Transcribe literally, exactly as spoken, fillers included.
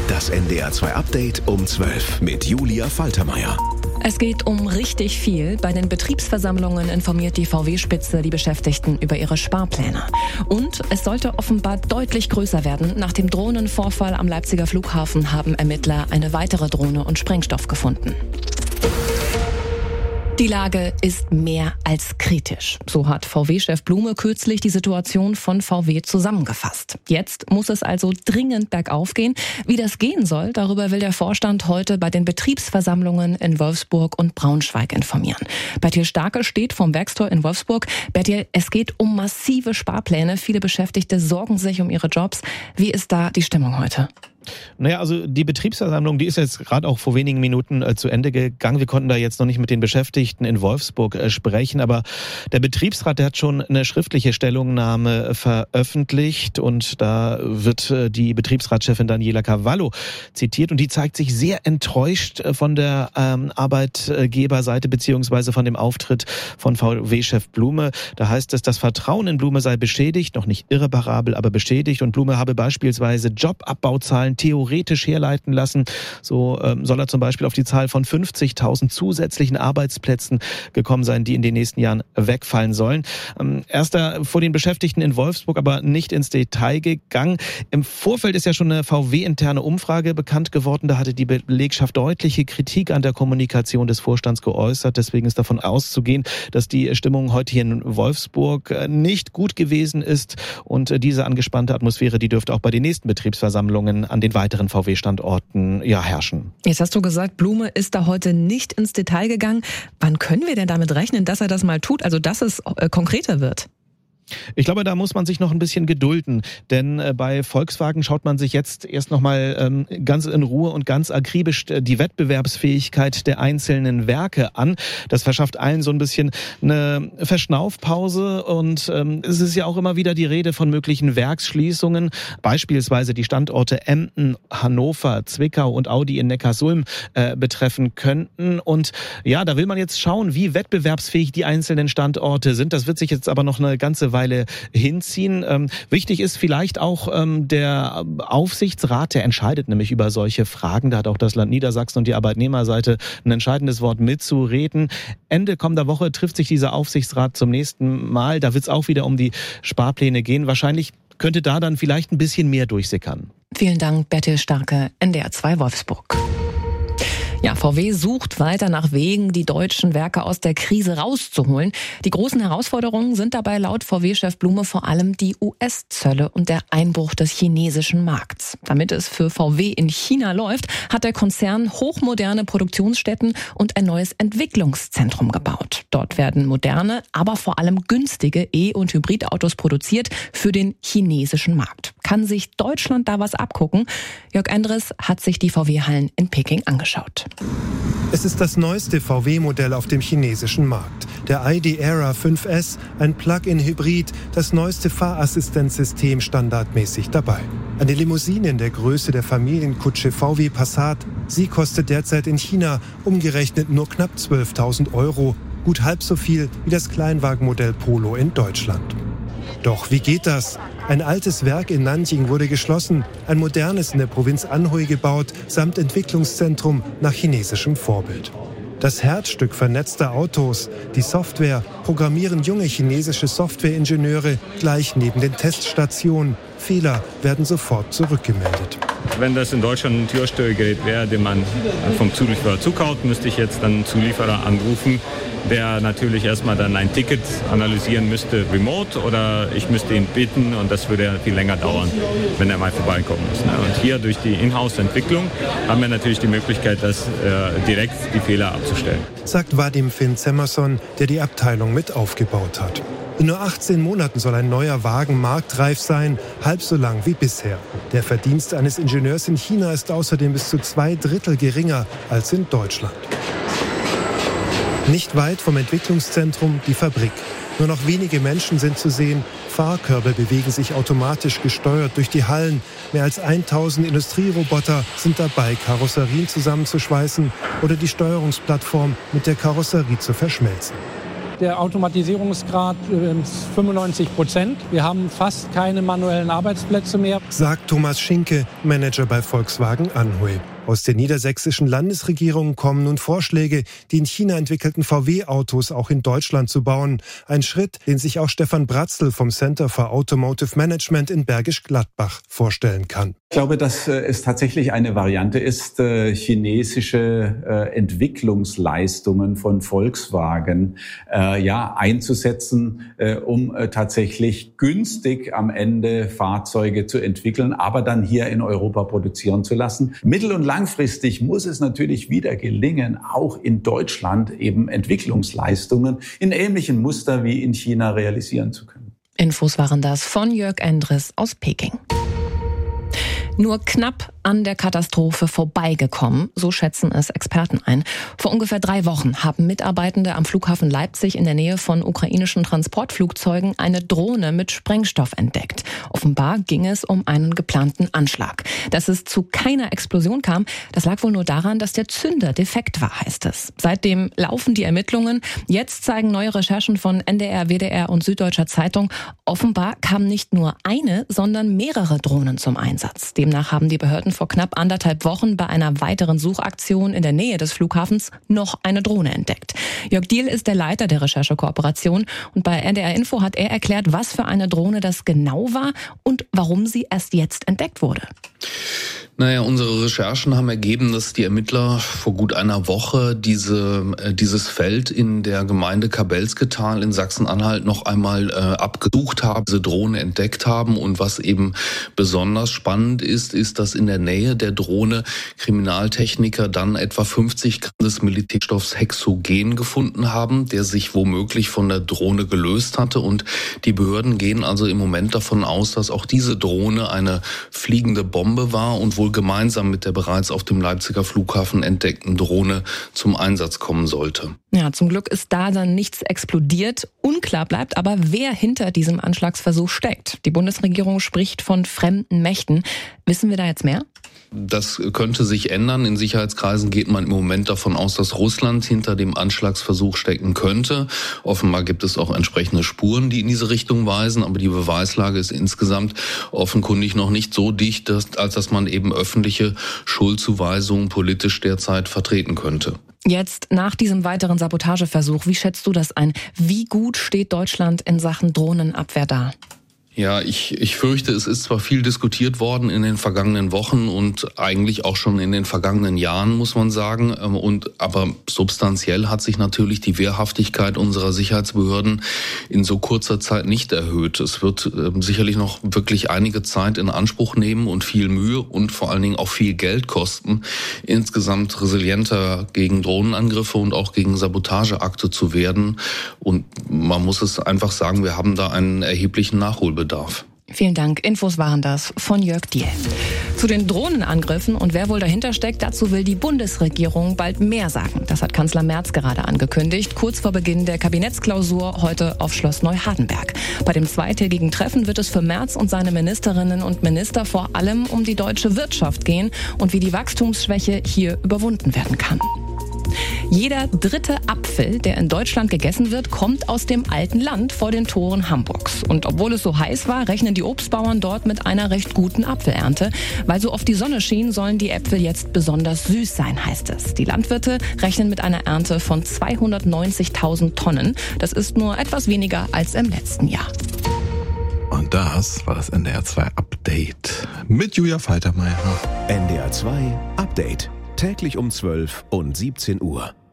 Das N D R zwei Update um zwölf mit Julia Faltermeier. Es geht um richtig viel. Bei den Betriebsversammlungen informiert die V W-Spitze die Beschäftigten über ihre Sparpläne. Und es sollte offenbar deutlich größer werden. Nach dem Drohnenvorfall am Leipziger Flughafen haben Ermittler eine weitere Drohne und Sprengstoff gefunden. Die Lage ist mehr als kritisch. So hat V W-Chef Blume kürzlich die Situation von V W zusammengefasst. Jetzt muss es also dringend bergauf gehen. Wie das gehen soll, darüber will der Vorstand heute bei den Betriebsversammlungen in Wolfsburg und Braunschweig informieren. Bertil Starke steht vom Werkstor in Wolfsburg. Bertil, es geht um massive Sparpläne. Viele Beschäftigte sorgen sich um ihre Jobs. Wie ist da die Stimmung heute? Naja, also die Betriebsversammlung, die ist jetzt gerade auch vor wenigen Minuten äh, zu Ende gegangen. Wir konnten da jetzt noch nicht mit den Beschäftigten in Wolfsburg äh, sprechen, aber der Betriebsrat, der hat schon eine schriftliche Stellungnahme veröffentlicht und da wird äh, die Betriebsratschefin Daniela Cavallo zitiert und die zeigt sich sehr enttäuscht von der ähm, Arbeitgeberseite beziehungsweise von dem Auftritt von V W-Chef Blume. Da heißt es, das Vertrauen in Blume sei beschädigt, noch nicht irreparabel, aber beschädigt und Blume habe beispielsweise Jobabbauzahlen theoretisch herleiten lassen. So ähm, soll er zum Beispiel auf die Zahl von fünfzigtausend zusätzlichen Arbeitsplätzen gekommen sein, die in den nächsten Jahren wegfallen sollen. Ähm, er ist da vor den Beschäftigten in Wolfsburg aber nicht ins Detail gegangen. Im Vorfeld ist ja schon eine V W-interne Umfrage bekannt geworden. Da hatte die Belegschaft deutliche Kritik an der Kommunikation des Vorstands geäußert. Deswegen ist davon auszugehen, dass die Stimmung heute hier in Wolfsburg nicht gut gewesen ist. Und diese angespannte Atmosphäre, die dürfte auch bei den nächsten Betriebsversammlungen an den weiteren V W-Standorten ja herrschen. Jetzt hast du gesagt, Blume ist da heute nicht ins Detail gegangen. Wann können wir denn damit rechnen, dass er das mal tut, also dass es äh, konkreter wird? Ich glaube, da muss man sich noch ein bisschen gedulden, denn bei Volkswagen schaut man sich jetzt erst noch mal ähm, ganz in Ruhe und ganz akribisch die Wettbewerbsfähigkeit der einzelnen Werke an. Das verschafft allen so ein bisschen eine Verschnaufpause und ähm, es ist ja auch immer wieder die Rede von möglichen Werksschließungen, beispielsweise die Standorte Emden, Hannover, Zwickau und Audi in Neckarsulm äh, betreffen könnten. Und ja, da will man jetzt schauen, wie wettbewerbsfähig die einzelnen Standorte sind. Das wird sich jetzt aber noch eine ganze Weile hinziehen. Ähm, wichtig ist vielleicht auch ähm, der Aufsichtsrat, der entscheidet nämlich über solche Fragen. Da hat auch das Land Niedersachsen und die Arbeitnehmerseite ein entscheidendes Wort mitzureden. Ende kommender Woche trifft sich dieser Aufsichtsrat zum nächsten Mal. Da wird es auch wieder um die Sparpläne gehen. Wahrscheinlich könnte da dann vielleicht ein bisschen mehr durchsickern. Vielen Dank, Bertil Starke, N D R zwei Wolfsburg. Ja, V W sucht weiter nach Wegen, die deutschen Werke aus der Krise rauszuholen. Die großen Herausforderungen sind dabei laut V W-Chef Blume vor allem die U S-Zölle und der Einbruch des chinesischen Markts. Damit es für V W in China läuft, hat der Konzern hochmoderne Produktionsstätten und ein neues Entwicklungszentrum gebaut. Dort werden moderne, aber vor allem günstige E- und Hybridautos produziert für den chinesischen Markt. Kann sich Deutschland da was abgucken? Jörg Endres hat sich die V W-Hallen in Peking angeschaut. Es ist das neueste V W-Modell auf dem chinesischen Markt. Der I D Era fünf S, ein Plug-in-Hybrid, das neueste Fahrassistenzsystem standardmäßig dabei. Eine Limousine in der Größe der Familienkutsche V W Passat. Sie kostet derzeit in China umgerechnet nur knapp zwölftausend Euro. Gut halb so viel wie das Kleinwagenmodell Polo in Deutschland. Doch wie geht das? Ein altes Werk in Nanjing wurde geschlossen, ein modernes in der Provinz Anhui gebaut, samt Entwicklungszentrum nach chinesischem Vorbild. Das Herzstück vernetzter Autos, die Software, programmieren junge chinesische Softwareingenieure gleich neben den Teststationen. Fehler werden sofort zurückgemeldet. Wenn das in Deutschland ein Türsteuergerät wäre, den man vom Zulieferer zukauft, müsste ich jetzt dann einen Zulieferer anrufen, der natürlich erstmal dann ein Ticket analysieren müsste, remote, oder ich müsste ihn bitten und das würde ja viel länger dauern, wenn er mal vorbeikommen muss. Und hier durch die Inhouse-Entwicklung haben wir natürlich die Möglichkeit, das äh, direkt die Fehler abzustellen. Sagt Vadim Finn-Zemmerson, der die Abteilung mit aufgebaut hat. In nur achtzehn Monaten soll ein neuer Wagen marktreif sein, halb so lang wie bisher. Der Verdienst eines Ingenieurs in China ist außerdem bis zu zwei Drittel geringer als in Deutschland. Nicht weit vom Entwicklungszentrum die Fabrik. Nur noch wenige Menschen sind zu sehen. Fahrkörbe bewegen sich automatisch gesteuert durch die Hallen. Mehr als tausend Industrieroboter sind dabei, Karosserien zusammenzuschweißen oder die Steuerungsplattform mit der Karosserie zu verschmelzen. Der Automatisierungsgrad ist fünfundneunzig Prozent. Wir haben fast keine manuellen Arbeitsplätze mehr. Sagt Thomas Schinke, Manager bei Volkswagen Anhui. Aus der niedersächsischen Landesregierung kommen nun Vorschläge, die in China entwickelten V W-Autos auch in Deutschland zu bauen. Ein Schritt, den sich auch Stefan Bratzl vom Center for Automotive Management in Bergisch Gladbach vorstellen kann. Ich glaube, dass es tatsächlich eine Variante ist, chinesische Entwicklungsleistungen von Volkswagen ja einzusetzen, um tatsächlich günstig am Ende Fahrzeuge zu entwickeln, aber dann hier in Europa produzieren zu lassen. Mittel- und langfristig muss es natürlich wieder gelingen, auch in Deutschland eben Entwicklungsleistungen in ähnlichem Muster wie in China realisieren zu können. Infos waren das von Jörg Endres aus Peking. Nur knapp an der Katastrophe vorbeigekommen, so schätzen es Experten ein. Vor ungefähr drei Wochen haben Mitarbeitende am Flughafen Leipzig in der Nähe von ukrainischen Transportflugzeugen eine Drohne mit Sprengstoff entdeckt. Offenbar ging es um einen geplanten Anschlag. Dass es zu keiner Explosion kam, das lag wohl nur daran, dass der Zünder defekt war, heißt es. Seitdem laufen die Ermittlungen. Jetzt zeigen neue Recherchen von N D R, W D R und Süddeutscher Zeitung, offenbar kamen nicht nur eine, sondern mehrere Drohnen zum Einsatz. Demnach haben die Behörden vor knapp anderthalb Wochen bei einer weiteren Suchaktion in der Nähe des Flughafens noch eine Drohne entdeckt. Jörg Diehl ist der Leiter der Recherchekooperation und bei N D R Info hat er erklärt, was für eine Drohne das genau war und warum sie erst jetzt entdeckt wurde. Naja, unsere Recherchen haben ergeben, dass die Ermittler vor gut einer Woche diese, äh, dieses Feld in der Gemeinde Kabelsketal in Sachsen-Anhalt noch einmal äh, abgesucht haben, diese Drohne entdeckt haben. Und was eben besonders spannend ist, ist, dass in der Nähe der Drohne Kriminaltechniker dann etwa fünfzig Gramm des Militärstoffs Hexogen gefunden haben, der sich womöglich von der Drohne gelöst hatte. Und die Behörden gehen also im Moment davon aus, dass auch diese Drohne eine fliegende Bombe war und wohl gemeinsam mit der bereits auf dem Leipziger Flughafen entdeckten Drohne zum Einsatz kommen sollte. Ja, zum Glück ist da dann nichts explodiert. Unklar bleibt aber, wer hinter diesem Anschlagsversuch steckt. Die Bundesregierung spricht von fremden Mächten. Wissen wir da jetzt mehr? Das könnte sich ändern. In Sicherheitskreisen geht man im Moment davon aus, dass Russland hinter dem Anschlagsversuch stecken könnte. Offenbar gibt es auch entsprechende Spuren, die in diese Richtung weisen, aber die Beweislage ist insgesamt offenkundig noch nicht so dicht, dass, als dass man eben öffentliche Schuldzuweisungen politisch derzeit vertreten könnte. Jetzt nach diesem weiteren Sabotageversuch, wie schätzt du das ein? Wie gut steht Deutschland in Sachen Drohnenabwehr da? Ja, ich, ich fürchte, es ist zwar viel diskutiert worden in den vergangenen Wochen und eigentlich auch schon in den vergangenen Jahren, muss man sagen. Und, aber substanziell hat sich natürlich die Wehrhaftigkeit unserer Sicherheitsbehörden in so kurzer Zeit nicht erhöht. Es wird äh, sicherlich noch wirklich einige Zeit in Anspruch nehmen und viel Mühe und vor allen Dingen auch viel Geld kosten, insgesamt resilienter gegen Drohnenangriffe und auch gegen Sabotageakte zu werden. Und man muss es einfach sagen, wir haben da einen erheblichen Nachholbedarf. Bedarf. Vielen Dank. Infos waren das von Jörg Diehl. Zu den Drohnenangriffen und wer wohl dahinter steckt, dazu will die Bundesregierung bald mehr sagen. Das hat Kanzler Merz gerade angekündigt, kurz vor Beginn der Kabinettsklausur heute auf Schloss Neuhardenberg. Bei dem zweitägigen Treffen wird es für Merz und seine Ministerinnen und Minister vor allem um die deutsche Wirtschaft gehen und wie die Wachstumsschwäche hier überwunden werden kann. Jeder dritte Apfel, der in Deutschland gegessen wird, kommt aus dem alten Land vor den Toren Hamburgs. Und obwohl es so heiß war, rechnen die Obstbauern dort mit einer recht guten Apfelernte. Weil so oft die Sonne schien, sollen die Äpfel jetzt besonders süß sein, heißt es. Die Landwirte rechnen mit einer Ernte von zweihundertneunzigtausend Tonnen. Das ist nur etwas weniger als im letzten Jahr. Und das war das N D R zwei Update mit Julia Faltermeier. N D R zwei Update. Täglich um zwölf und siebzehn Uhr.